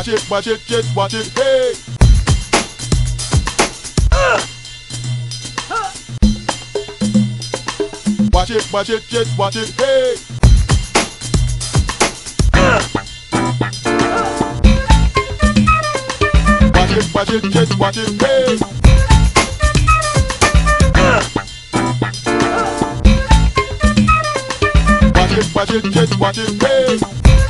just watch it, hey. Watch it, just watch it, hey. Watch it, just watch it, hey. Watch it, just watch it, hey.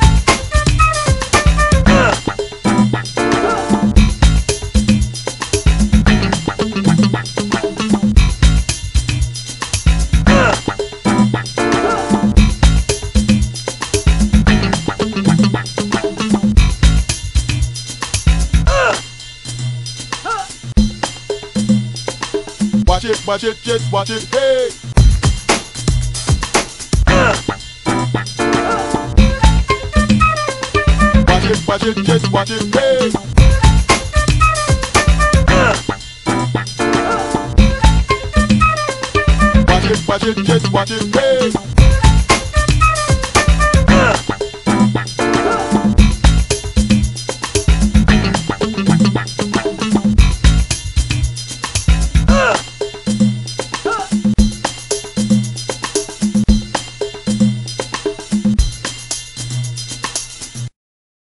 Watch it, just watch it, hey. Watch it, just watch it, hey. Watch it, just watch it, hey.